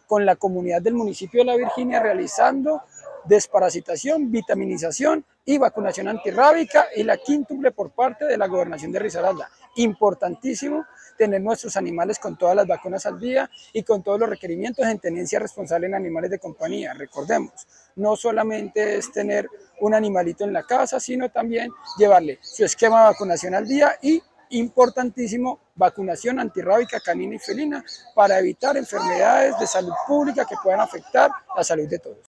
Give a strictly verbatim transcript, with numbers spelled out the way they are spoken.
con la comunidad del municipio de La Virginia realizando desparasitación, vitaminización y vacunación antirrábica, y la quíntuple por parte de la gobernación de Risaralda. Importantísimo tener nuestros animales con todas las vacunas al día y con todos los requerimientos en tenencia responsable en animales de compañía. Recordemos, no solamente es tener un animalito en la casa, sino también llevarle su esquema de vacunación al día y, importantísimo, vacunación antirrábica canina y felina para evitar enfermedades de salud pública que puedan afectar la salud de todos.